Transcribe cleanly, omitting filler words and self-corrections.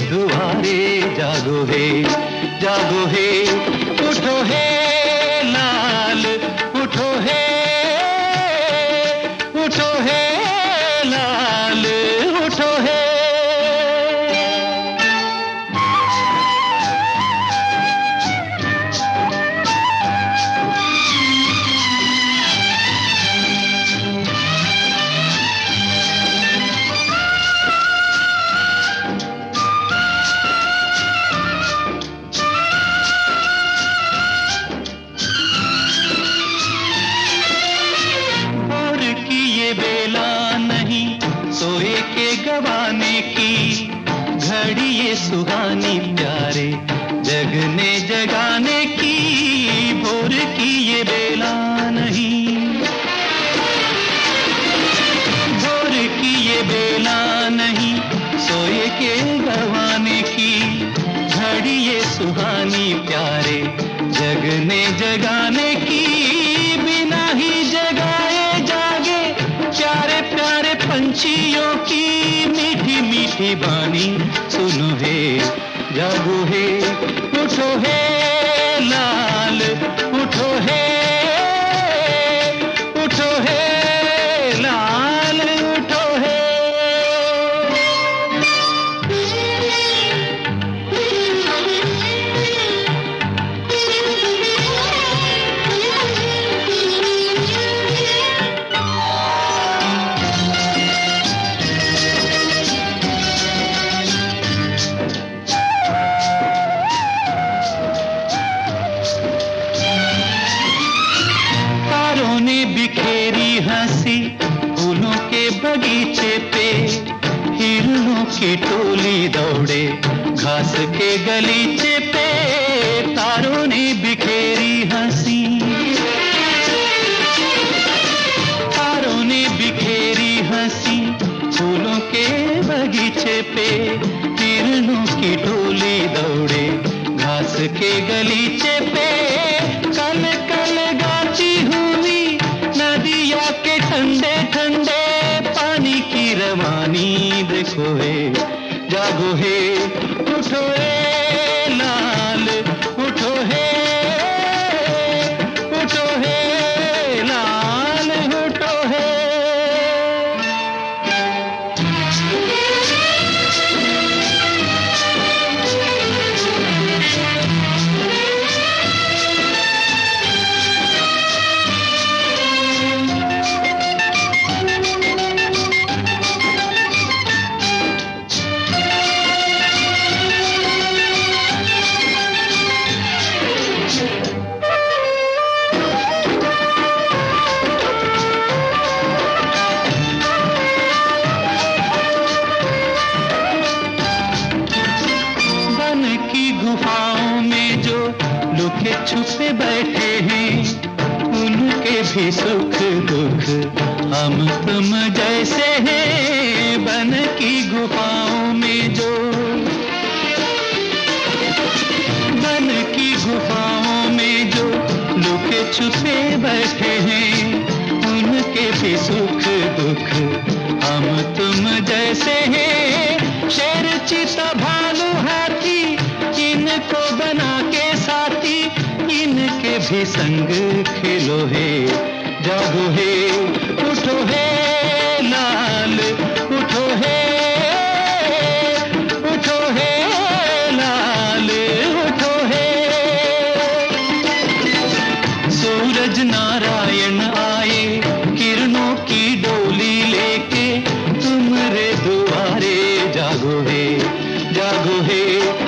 दुआरे जागो हे, जागो हे, उठो हे लाल, उठो हे, उठो हे लाल, उठो हे। बेला नहीं सोए के गवाने की, घड़ी ये सुहानी प्यारे जगने जगाने की, भोर की ये बेला नहीं, भोर की ये बेला नहीं सोए के गवाने की, घड़ी ये सुहानी प्यारे जगने जगाने की, बिना ही जगाए जागे प्यारे प्यारे पंछियों की मीठी मीठी बानी, सुनो हे जागो हे, उठो हे लाल, उठो हे, उठो हे लाल, उठो हे। बिखेरी हंसी फूलों के बगीचे पे, हिरणों की टोली दौड़े घास के गलीचे पे, तारों ने बिखेरी हंसी, तारों ने बिखेरी हंसी फूलों के बगीचे पे, हिरणों की टोली दौड़े घास के गलीचे पे, कल कल गाती हुई नदिया के ठंडे ठंडे पानी की रवानी, देखो हे जागो हे, उठो हे लाल, उठो हे, उठो हे लाल, उठो हे। गुफाओं में जो लुके छुपे बैठे हैं, उनके भी सुख दुख हम तुम जैसे हैं, बन की गुफाओं में जो, बन की गुफाओं में जो लुके छुपे बैठे हैं, उनके भी सुख दुख हम तुम जैसे हैं, शेर चीता भालू हाथी इनको बना के साथी, इनके भी संग खेलो हे, जागो हे, उठो हे लाल, उठो हे, उठो हे लाल, उठो हे। सूरज नारायण आए किरणों की डोली लेके, तुम्हारे दुआरे जागो हे, जागो हे।